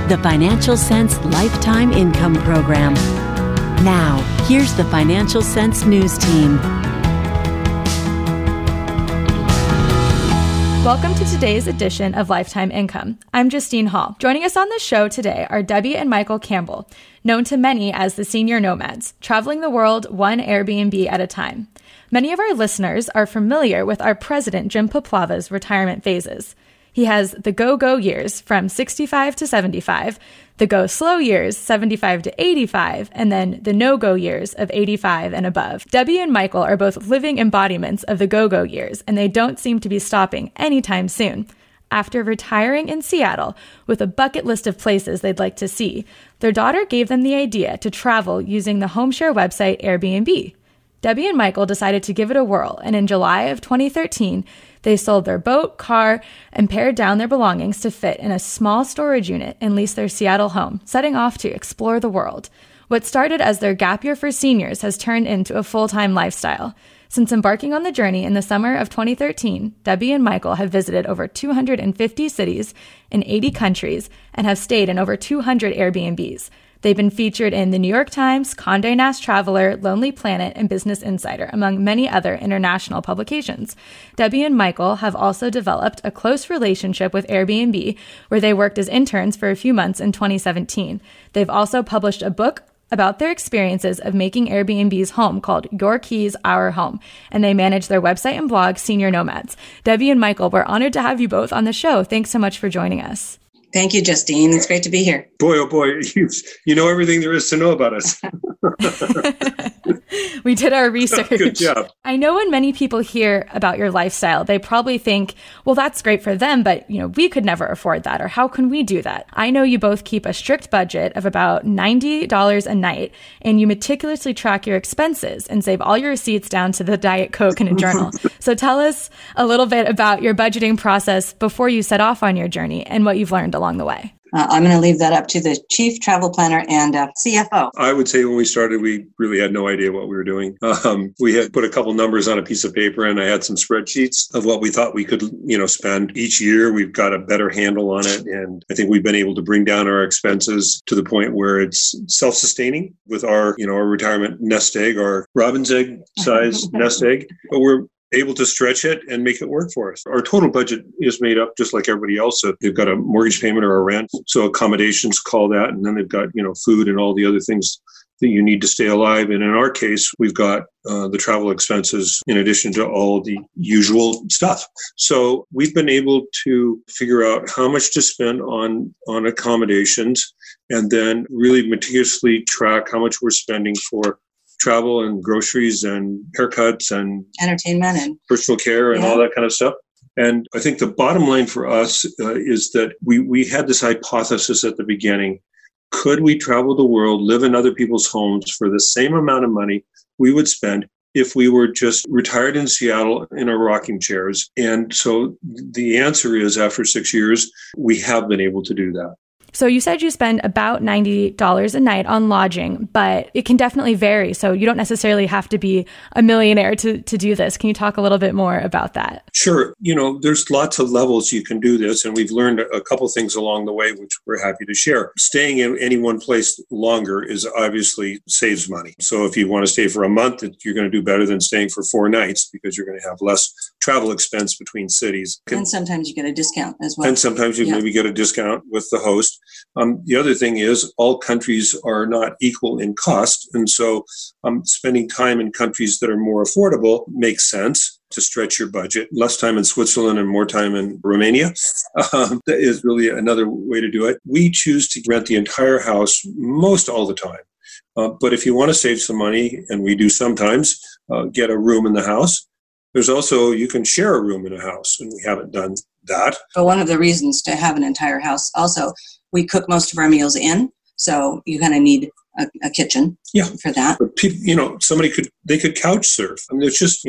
the Financial Sense Lifetime Income Program. Now, here's the Financial Sense News Team. Welcome to today's edition of Lifetime Income. I'm Justine Hall. Joining us on the show today are Debbie and Michael Campbell, known to many as the Senior Nomads, traveling the world one Airbnb at a time. Many of our listeners are familiar with our president, Jim Poplava's retirement phases. He has the go-go years from 65 to 75, the go-slow years 75 to 85, and then the no-go years of 85 and above. Debbie and Michael are both living embodiments of the go-go years, and they don't seem to be stopping anytime soon. After retiring in Seattle with a bucket list of places they'd like to see, their daughter gave them the idea to travel using the home-share website Airbnb. Debbie and Michael decided to give it a whirl, and in July of 2013, they sold their boat, car, and pared down their belongings to fit in a small storage unit and leased their Seattle home, setting off to explore the world. What started as their gap year for seniors has turned into a full-time lifestyle. Since embarking on the journey in the summer of 2013, Debbie and Michael have visited over 250 cities in 80 countries and have stayed in over 200 Airbnbs. They've been featured in the New York Times, Condé Nast Traveler, Lonely Planet, and Business Insider, among many other international publications. Debbie and Michael have also developed a close relationship with Airbnb, where they worked as interns for a few months in 2017. They've also published a book about their experiences of making Airbnb's home called Your Keys, Our Home, and they manage their website and blog, Senior Nomads. Debbie and Michael, we're honored to have you both on the show. Thanks so much for joining us. Thank you, Justine. It's great to be here. Boy, oh boy, you know everything there is to know about us. We did our research. Good job. I know when many people hear about your lifestyle, they probably think, well, that's great for them, but we could never afford that, or how can we do that? I know you both keep a strict budget of about $90 a night, and you meticulously track your expenses and save all your receipts down to the Diet Coke in a journal. So tell us a little bit about your budgeting process before you set off on your journey and what you've learned along the way. I'm going to leave that up to the chief travel planner and CFO. I would say when we started, we really had no idea what we were doing. We had put a couple numbers on a piece of paper, and I had some spreadsheets of what we thought we could, spend each year. We've got a better handle on it, and I think we've been able to bring down our expenses to the point where it's self-sustaining with our, our retirement nest egg, our robin's egg size nest egg. But we're able to stretch it and make it work for us. Our total budget is made up just like everybody else. So they've got a mortgage payment or a rent. So accommodations call that. And then they've got, food and all the other things that you need to stay alive. And in our case, we've got the travel expenses in addition to all the usual stuff. So we've been able to figure out how much to spend on accommodations and then really meticulously track how much we're spending for travel and groceries and haircuts and entertainment and personal care and all that kind of stuff. And I think the bottom line for us is that we had this hypothesis at the beginning. Could we travel the world, live in other people's homes for the same amount of money we would spend if we were just retired in Seattle in our rocking chairs? And so the answer is, after 6 years, we have been able to do that. So you said you spend about $90 a night on lodging, but it can definitely vary. So you don't necessarily have to be a millionaire to do this. Can you talk a little bit more about that? Sure. There's lots of levels you can do this, and we've learned a couple things along the way, which we're happy to share. Staying in any one place longer is obviously saves money. So if you want to stay for a month, you're going to do better than staying for 4 nights because you're going to have less travel expense between cities. And sometimes you get a discount as well. And sometimes you maybe get a discount with the host. The other thing is all countries are not equal in cost. And so spending time in countries that are more affordable makes sense to stretch your budget. Less time in Switzerland and more time in Romania. That is really another way to do it. We choose to rent the entire house most all the time. But if you want to save some money, and we do sometimes, get a room in the house. There's also, you can share a room in a house, and we haven't done that. But one of the reasons to have an entire house also, we cook most of our meals in, so you kind of need a kitchen for that. But people, they could couch surf. I mean, it's just,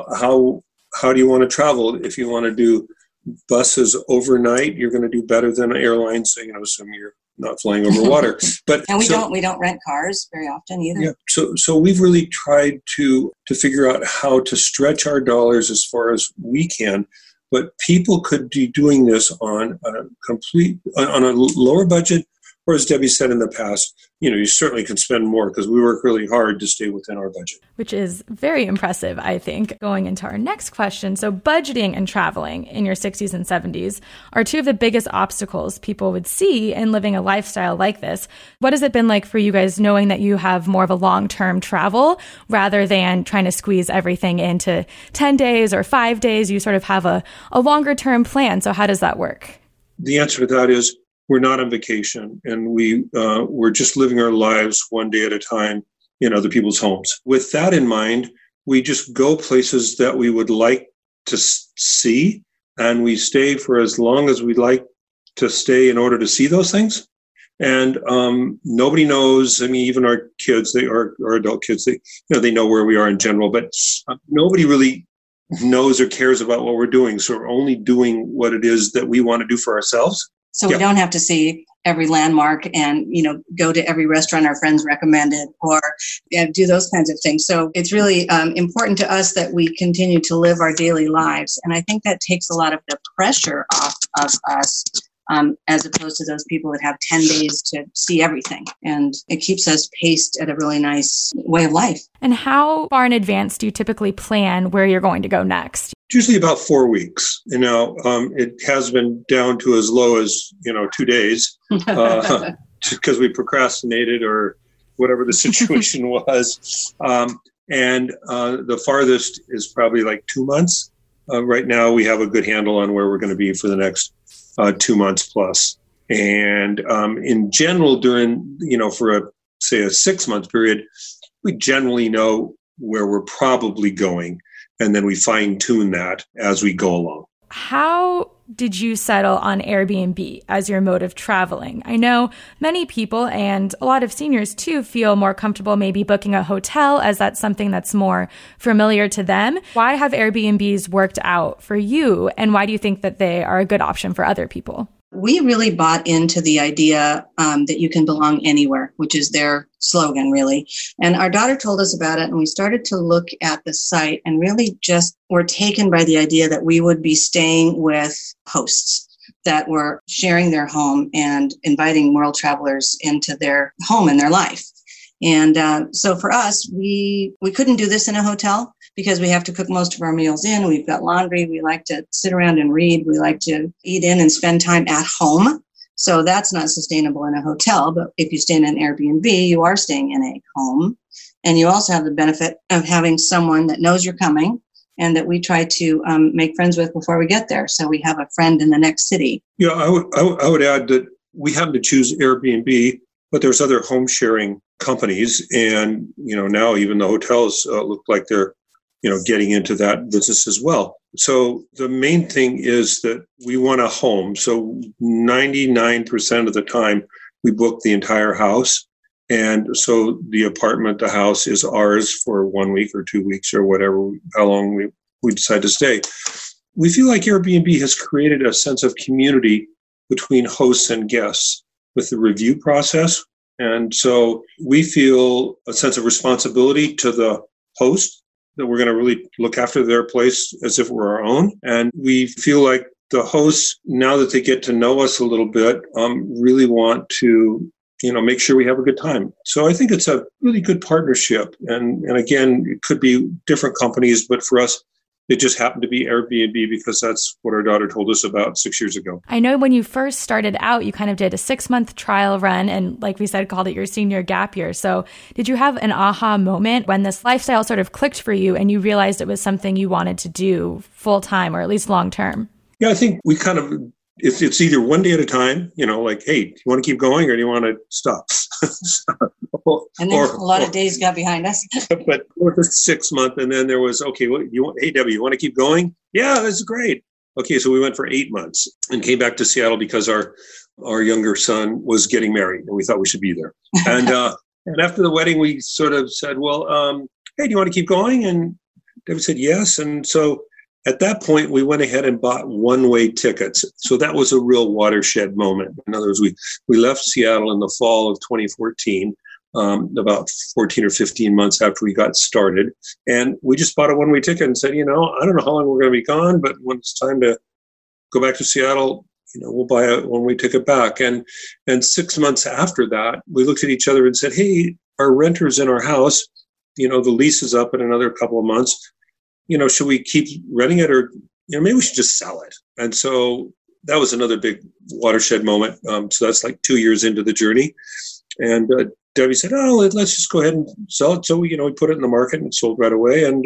how do you want to travel? If you want to do buses overnight, you're going to do better than airlines. So, assuming you're not flying over water. And we don't rent cars very often either. Yeah. So we've really tried to figure out how to stretch our dollars as far as we can. But people could be doing this on a lower budget Or as Debbie said in the past, you certainly can spend more because we work really hard to stay within our budget. Which is very impressive, I think. Going into our next question, so budgeting and traveling in your 60s and 70s are two of the biggest obstacles people would see in living a lifestyle like this. What has it been like for you guys knowing that you have more of a long-term travel rather than trying to squeeze everything into 10 days or 5 days? You sort of have a longer-term plan. So how does that work? The answer to that is we're not on vacation, and we're just living our lives one day at a time in other people's homes. With that in mind, we just go places that we would like to see, and we stay for as long as we'd like to stay in order to see those things. And nobody knows. I mean, even our kids, our adult kids, they know where we are in general, but nobody really knows or cares about what we're doing. So we're only doing what it is that we want to do for ourselves. So we don't have to see every landmark and, go to every restaurant our friends recommended or do those kinds of things. So it's really important to us that we continue to live our daily lives. And I think that takes a lot of the pressure off of us as opposed to those people that have 10 days to see everything. And it keeps us paced at a really nice way of life. And how far in advance do you typically plan where you're going to go next? Usually about 4 weeks. It has been down to as low as, 2 days because we procrastinated or whatever the situation was. And the farthest is probably like 2 months. Right now, we have a good handle on where we're going to be for the next 2 months plus. And in general, during, for a 6-month period, we generally know where we're probably going. And then we fine tune that as we go along. How did you settle on Airbnb as your mode of traveling? I know many people and a lot of seniors too feel more comfortable maybe booking a hotel as that's something that's more familiar to them. Why have Airbnbs worked out for you? And why do you think that they are a good option for other people? We really bought into the idea that you can belong anywhere, which is their slogan, really. And our daughter told us about it, and we started to look at the site and really just were taken by the idea that we would be staying with hosts that were sharing their home and inviting world travelers into their home and their life. And so for us, we couldn't do this in a hotel because we have to cook most of our meals in. We've got laundry. We like to sit around and read. We like to eat in and spend time at home. So that's not sustainable in a hotel. But if you stay in an Airbnb, you are staying in a home. And you also have the benefit of having someone that knows you're coming and that we try to make friends with before we get there. So we have a friend in the next city. Yeah, I would add that we happen to choose Airbnb, but there's other home sharing companies. And, now even the hotels look like they're, getting into that business as well. So the main thing is that we want a home. So 99% of the time we book the entire house. And so the apartment, the house is ours for 1 week or 2 weeks or whatever, how long we decide to stay. We feel like Airbnb has created a sense of community between hosts and guests with the review process. And so we feel a sense of responsibility to the host that we're going to really look after their place as if we're our own. And we feel like the hosts, now that they get to know us a little bit, really want to, make sure we have a good time. So I think it's a really good partnership. And again, it could be different companies, but for us, it just happened to be Airbnb because that's what our daughter told us about 6 years ago. I know when you first started out, you kind of did a 6-month trial run and, like we said, called it your senior gap year. So did you have an aha moment when this lifestyle sort of clicked for you and you realized it was something you wanted to do full time or at least long term? Yeah, I think we kind of, it's either one day at a time, like, hey, do you want to keep going or do you want to stop? And then a lot of days got behind us. But for the 6 month, and then there was, okay, hey, Debbie, you want to keep going? Yeah, that's great. Okay, so we went for 8 months and came back to Seattle because our younger son was getting married and we thought we should be there. And and after the wedding, we sort of said, well, hey, do you want to keep going? And Debbie said yes. And so at that point, we went ahead and bought one-way tickets. So that was a real watershed moment. In other words, we left Seattle in the fall of 2014, about 14 or 15 months after we got started. And we just bought a one-way ticket and said, I don't know how long we're going to be gone, but when it's time to go back to Seattle, we'll buy it when we take it back. And 6 months after that, we looked at each other and said, hey, our renters in our house, the lease is up in another couple of months. Should we keep renting it, or maybe we should just sell it? And so that was another big watershed moment. So that's like 2 years into the journey. And Debbie said, let's just go ahead and sell it. So we put it in the market and sold right away. And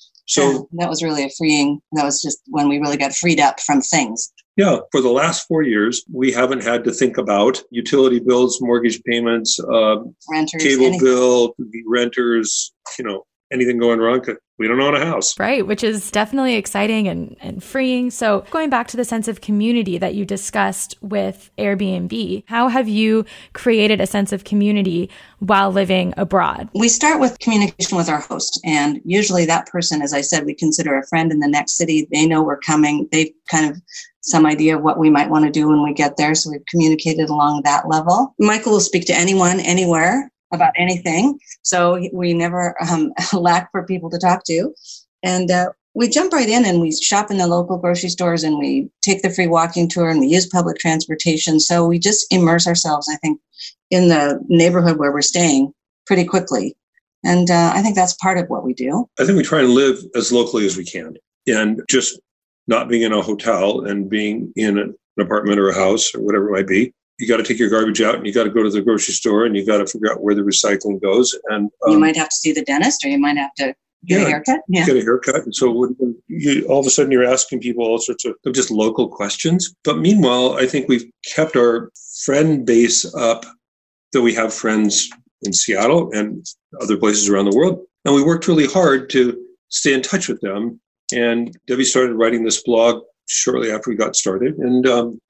so that was really that was just when we really got freed up from things. Yeah. For the last 4 years, we haven't had to think about utility bills, mortgage payments, renters, cable bill, renters, anything going wrong, because we don't own a house. Right, which is definitely exciting and freeing. So going back to the sense of community that you discussed with Airbnb, how have you created a sense of community while living abroad? We start with communication with our host. And usually that person, as I said, we consider a friend in the next city. They know we're coming. They've kind of some idea of what we might want to do when we get there. So we've communicated along that level. Michael will speak to anyone, anywhere, about anything. So we never lack for people to talk to. And we jump right in and we shop in the local grocery stores and we take the free walking tour and we use public transportation. So we just immerse ourselves, I think, in the neighborhood where we're staying pretty quickly. And I think that's part of what we do. I think we try and live as locally as we can, and just not being in a hotel and being in an apartment or a house or whatever it might be. You got to take your garbage out and you got to go to the grocery store and you got to figure out where the recycling goes. And you might have to see the dentist, or you might have to get a haircut. Yeah. Get a haircut. And so when all of a sudden you're asking people all sorts of just local questions. But meanwhile, I think we've kept our friend base up, that we have friends in Seattle and other places around the world. And we worked really hard to stay in touch with them. And Debbie started writing this blog shortly after we got started. And,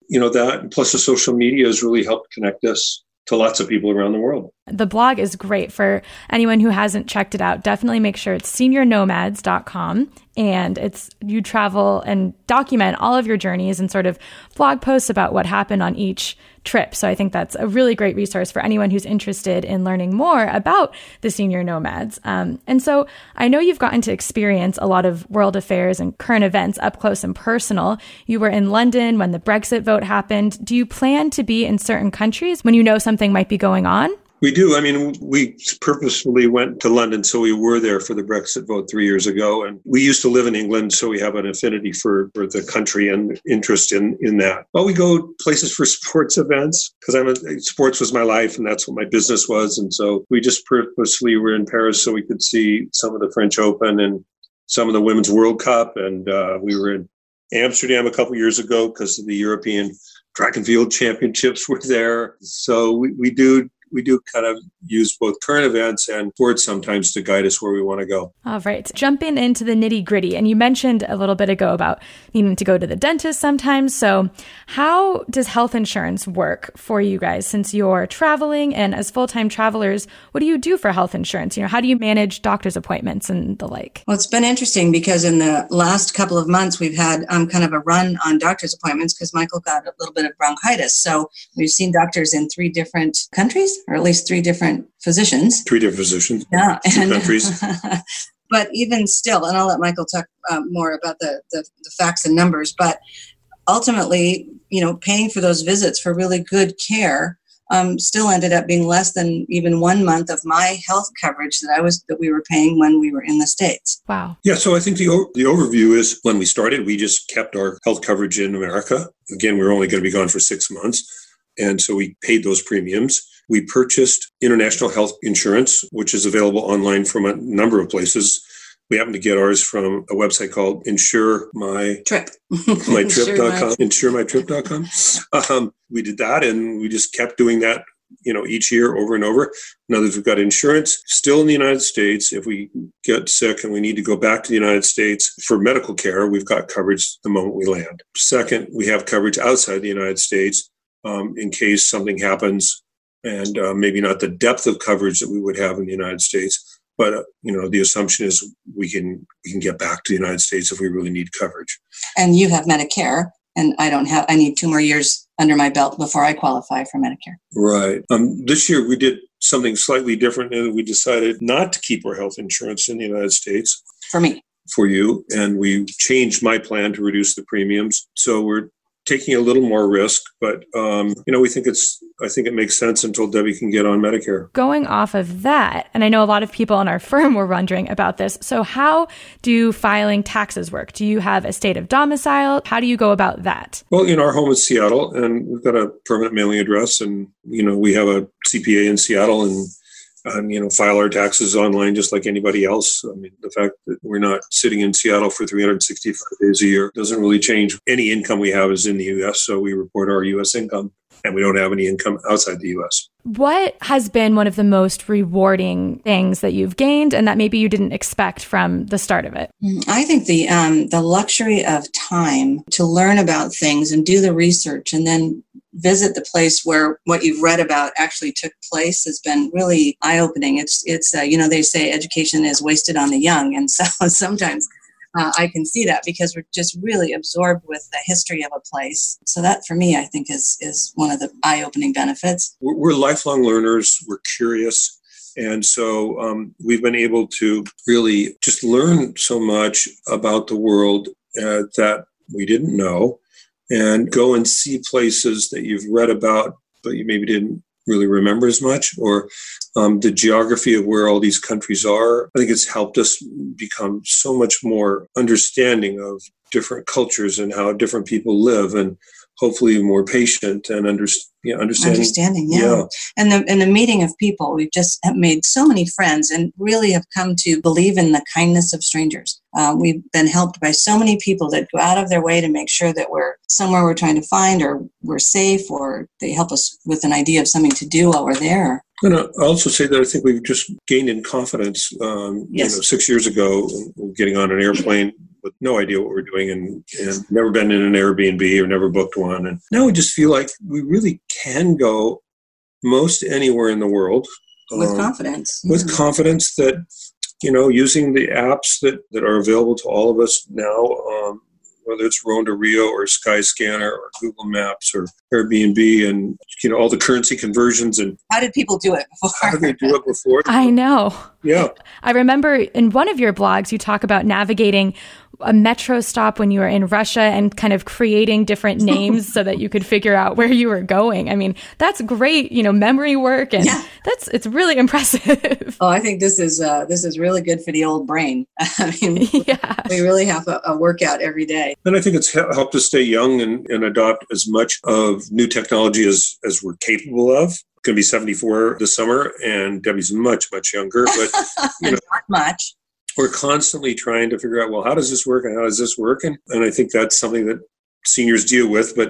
that plus the social media has really helped connect us to lots of people around the world. The blog is great for anyone who hasn't checked it out. Definitely make sure it's seniornomads.com. And you travel and document all of your journeys and sort of blog posts about what happened on each trip. So I think that's a really great resource for anyone who's interested in learning more about the senior nomads. And so I know you've gotten to experience a lot of world affairs and current events up close and personal. You were in London when the Brexit vote happened. Do you plan to be in certain countries when you know something might be going on? We do. I mean, we purposefully went to London, so we were there for the Brexit vote 3 years ago. And we used to live in England, so we have an affinity for the country and interest in that. But we go places for sports events, because sports was my life, and that's what my business was. And so we just purposely were in Paris so we could see some of the French Open and some of the Women's World Cup. And we were in Amsterdam a couple years ago because the European Track and Field Championships were there. So we do kind of use both current events and sports sometimes to guide us where we want to go. All right. Jumping into the nitty gritty. And you mentioned a little bit ago about needing to go to the dentist sometimes. So how does health insurance work for you guys since you're traveling? And as full-time travelers, what do you do for health insurance? How do you manage doctor's appointments and the like? Well, it's been interesting because in the last couple of months, we've had kind of a run on doctor's appointments because Michael got a little bit of bronchitis. So we've seen doctors in 3 different countries, or at least 3 different physicians. 3 different physicians. Yeah. 2 countries. But even still, and I'll let Michael talk more about the facts and numbers, but ultimately, paying for those visits for really good care still ended up being less than even 1 month of my health coverage that we were paying when we were in the States. Wow. Yeah. So I think the overview is when we started, we just kept our health coverage in America. Again, we were only going to be gone for 6 months. And so we paid those premiums. We purchased international health insurance, which is available online from a number of places. We happened to get ours from a website called InsureMyTrip.com. InsureMyTrip.com. We did that, and we just kept doing that, each year over and over. In other words, we've got insurance still in the United States. If we get sick and we need to go back to the United States for medical care, we've got coverage the moment we land. Second, we have coverage outside the United States in case something happens, and maybe not the depth of coverage that we would have in the United States. But, the assumption is we can get back to the United States if we really need coverage. And you have Medicare, and I need 2 more years under my belt before I qualify for Medicare. Right. This year we did something slightly different, and we decided not to keep our health insurance in the United States. For me. For you. And we changed my plan to reduce the premiums. So we're taking a little more risk, but we think I think it makes sense until Debbie can get on Medicare. Going off of that, and I know a lot of people in our firm were wondering about this. So how do filing taxes work? Do you have a state of domicile? How do you go about that? Well, our home is Seattle, and we've got a permanent mailing address, and we have a CPA in Seattle, and file our taxes online just like anybody else. I mean, the fact that we're not sitting in Seattle for 365 days a year doesn't really change. Any income we have is in the U.S., so we report our U.S. income, and we don't have any income outside the U.S. What has been one of the most rewarding things that you've gained and that maybe you didn't expect from the start of it? I think the luxury of time to learn about things and do the research and then visit the place where what you've read about actually took place has been really eye-opening. It's they say education is wasted on the young, and so sometimes I can see that because we're just really absorbed with the history of a place. So that, for me, I think is one of the eye-opening benefits. We're lifelong learners. We're curious. And so we've been able to really just learn so much about the world that we didn't know, and go and see places that you've read about, but you maybe didn't really remember as much, or the geography of where all these countries are. I think it's helped us become so much more understanding of different cultures and how different people live, and hopefully more patient and understanding. Yeah. And the meeting of people, we've just have made so many friends and really have come to believe in the kindness of strangers. We've been helped by so many people that go out of their way to make sure that we're somewhere we're trying to find, or we're safe, or they help us with an idea of something to do while we're there. And I'll also say that I think we've just gained in confidence. Yes. 6 years ago, getting on an airplane with no idea what we're doing, and never been in an Airbnb or never booked one. And now we just feel like we really can go most anywhere in the world. With confidence. With confidence that, using the apps that are available to all of us now, whether it's Ronda Rio or Skyscanner or Google Maps or Airbnb, and all the currency conversions. And how did people do it before? How did they do it before? I know. Yeah. I remember in one of your blogs, you talk about navigating a metro stop when you were in Russia and kind of creating different names so that you could figure out where you were going. I mean, that's great, memory work, and it's really impressive. Oh, I think this is really good for the old brain. I mean, we really have a workout every day. And I think it's helped us stay young and adopt as much of new technology as we're capable of. Going to be 74 this summer, and Debbie's much, much younger, but not much. We're constantly trying to figure out, well, how does this work and how does this work? And I think that's something that seniors deal with. But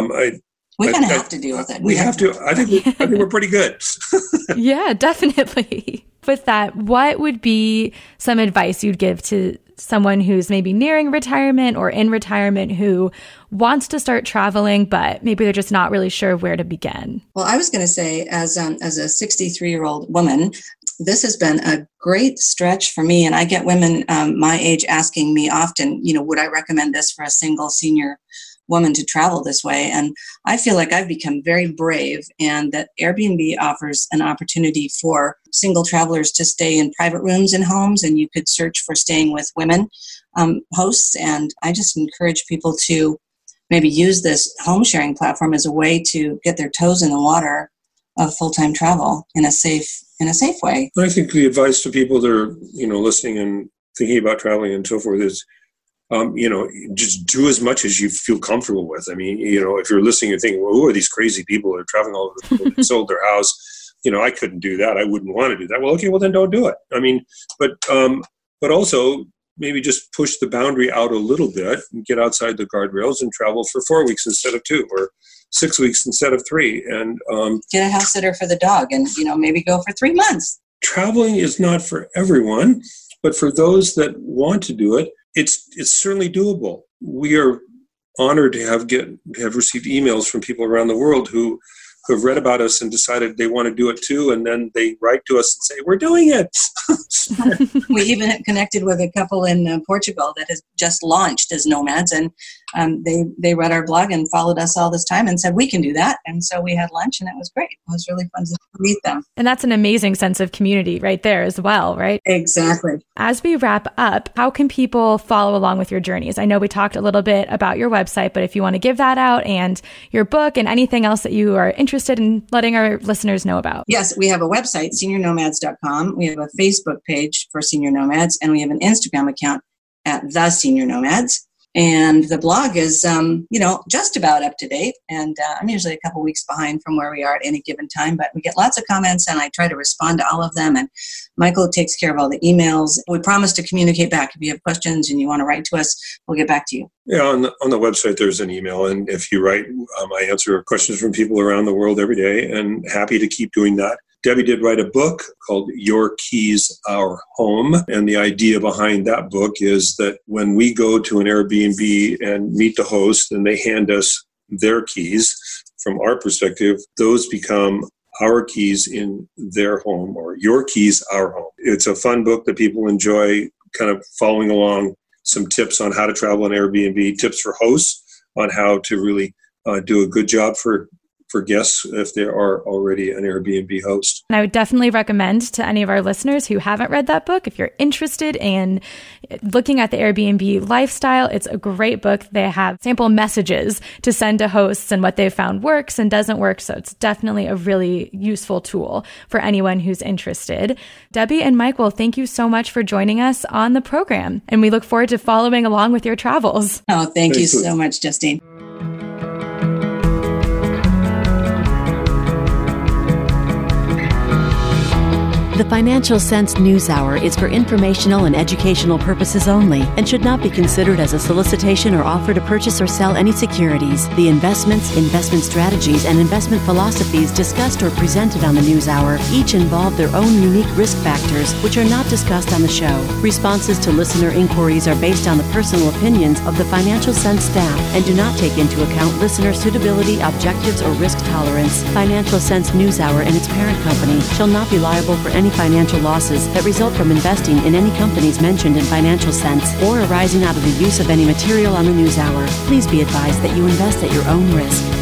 we kind of have to deal with it. We have to. I think we're pretty good. Yeah, definitely. With that, what would be some advice you'd give to someone who's maybe nearing retirement or in retirement who wants to start traveling, but maybe they're just not really sure where to begin? Well, I was going to say, as a 63-year-old woman, this has been a great stretch for me. And I get women my age asking me often, would I recommend this for a single senior woman to travel this way? And I feel like I've become very brave, and that Airbnb offers an opportunity for single travelers to stay in private rooms in homes, and you could search for staying with women hosts. And I just encourage people to maybe use this home sharing platform as a way to get their toes in the water of full-time travel in a safe way. I think the advice to people that are, listening and thinking about traveling and so forth is, just do as much as you feel comfortable with. I mean, if you're listening, you're thinking, well, who are these crazy people that are traveling all over the world? They sold their house. I couldn't do that. I wouldn't want to do that. Well, okay, well then don't do it. I mean, but also maybe just push the boundary out a little bit and get outside the guardrails and travel for 4 weeks instead of 2, or 6 weeks instead of 3. And get a house sitter for the dog, and maybe go for 3 months. Traveling is not for everyone, but for those that want to do it, it's certainly doable. We are honored to have received emails from people around the world who have read about us and decided they want to do it too, and then they write to us and say, we're doing it. We even connected with a couple in Portugal that has just launched as nomads, and they read our blog and followed us all this time and said, we can do that. And so we had lunch, and it was great. It was really fun to meet them. And that's an amazing sense of community right there as well, right? Exactly. As we wrap up, how can people follow along with your journeys? I know we talked a little bit about your website, but if you want to give that out and your book and anything else that you are interested in letting our listeners know about. Yes, we have a website, seniornomads.com. We have a Facebook page for Senior Nomads, and we have an Instagram account at The Senior Nomads. And the blog is, just about up to date. And I'm usually a couple weeks behind from where we are at any given time. But we get lots of comments, and I try to respond to all of them. And Michael takes care of all the emails. We promise to communicate back. If you have questions and you want to write to us, we'll get back to you. Yeah, on the website, there's an email. And if you write, I answer questions from people around the world every day, and happy to keep doing that. Debbie did write a book called Your Keys, Our Home. And the idea behind that book is that when we go to an Airbnb and meet the host and they hand us their keys, from our perspective, those become our keys in their home, or Your Keys, Our Home. It's a fun book that people enjoy, kind of following along some tips on how to travel on Airbnb, tips for hosts on how to really do a good job for guests if they are already an Airbnb host. And I would definitely recommend to any of our listeners who haven't read that book, if you're interested in looking at the Airbnb lifestyle, it's a great book. They have sample messages to send to hosts and what they've found works and doesn't work. So it's definitely a really useful tool for anyone who's interested. Debbie and Michael, thank you so much for joining us on the program. And we look forward to following along with your travels. Oh, thank you so much, Justine. The Financial Sense News Hour is for informational and educational purposes only and should not be considered as a solicitation or offer to purchase or sell any securities. The investments, investment strategies, and investment philosophies discussed or presented on the News Hour each involve their own unique risk factors, which are not discussed on the show. Responses to listener inquiries are based on the personal opinions of the Financial Sense staff and do not take into account listener suitability, objectives, or risk tolerance. Financial Sense News Hour and its parent company shall not be liable for any financial losses that result from investing in any companies mentioned in Financial Sense or arising out of the use of any material on the News Hour. Please be advised that you invest at your own risk.